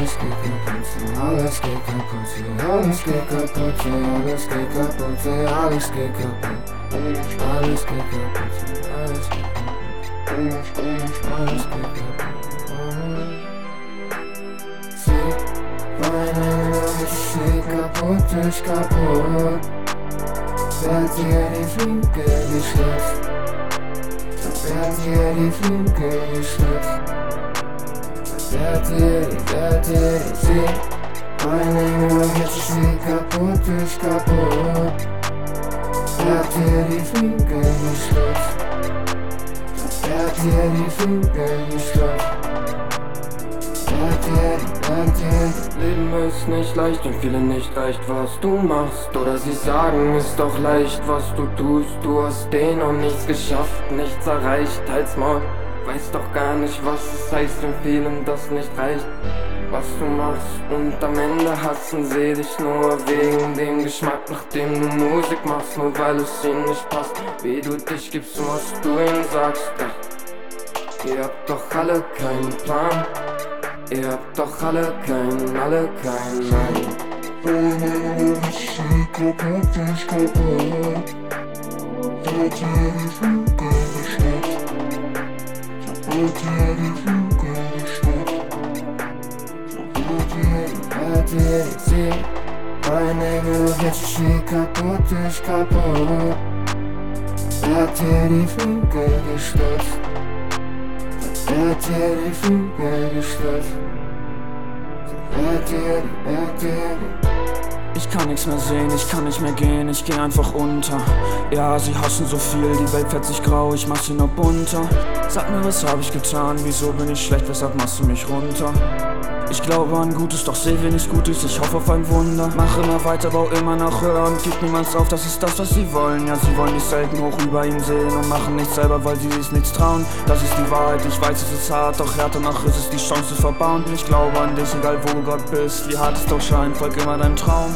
alles geht kaputt, alles geht kaputt, alles geht kaputt, alles geht kaputt, alles geht kaputt, alles geht kaputt, alles geht kaputt, alles geht kaputt. Sie weinen und ich steh kaputt, ich kaputt. Werd dir die Flügel geschlitzt, werd dir die Flügel geschlitzt. Werd dir sie weinen und ich steh kaputt, ich kaputt. Werd dir die Flügel geschlitzt, werd dir die Flügel geschlitzt. Leben ist nicht leicht und vielen nicht reicht, was du machst. Oder sie sagen, ist doch leicht, was du tust. Du hast den und nichts geschafft, nichts erreicht. Halt's Maul, weiß doch gar nicht, was es heißt, wenn vielen das nicht reicht, was du machst. Und am Ende hassen sie dich nur wegen dem Geschmack, nachdem du Musik machst, nur weil es ihnen nicht passt. Wie du dich gibst und was du ihnen sagst. Ihr habt doch alle keinen Plan. Ihr habt doch alle keinen Nein. Ich steh kaputt, ich kaputt. Werd dir die Flügel geschnappt, werd dir die Flügel geschnappt. Werd dir sie mein Engel, jetzt steh kaputt, ich kaputt. Werd dir die Flügel geschnappt, werd dir die Flügel geschlitzt. Ich kann nichts mehr sehen, ich kann nicht mehr gehen, ich geh einfach unter. Ja, sie hassen so viel, die Welt fährt sich grau, ich mach sie noch bunter. Sag mir, was hab ich getan, wieso bin ich schlecht, weshalb machst du mich runter? Ich glaube an Gutes, doch seh wenig Gutes, ich hoffe auf ein Wunder. Mach immer weiter, bau immer noch höher und gib niemals auf, das ist das, was sie wollen. Ja, sie wollen dich selten hoch über ihn sehen und machen nichts selber, weil sie sich nichts trauen. Das ist die Wahrheit, ich weiß, es ist hart, doch härter noch ist es die Chance zu verbauen. Ich glaube an dich, egal wo du Gott bist, wie hart es doch scheint, folg immer deinem Traum.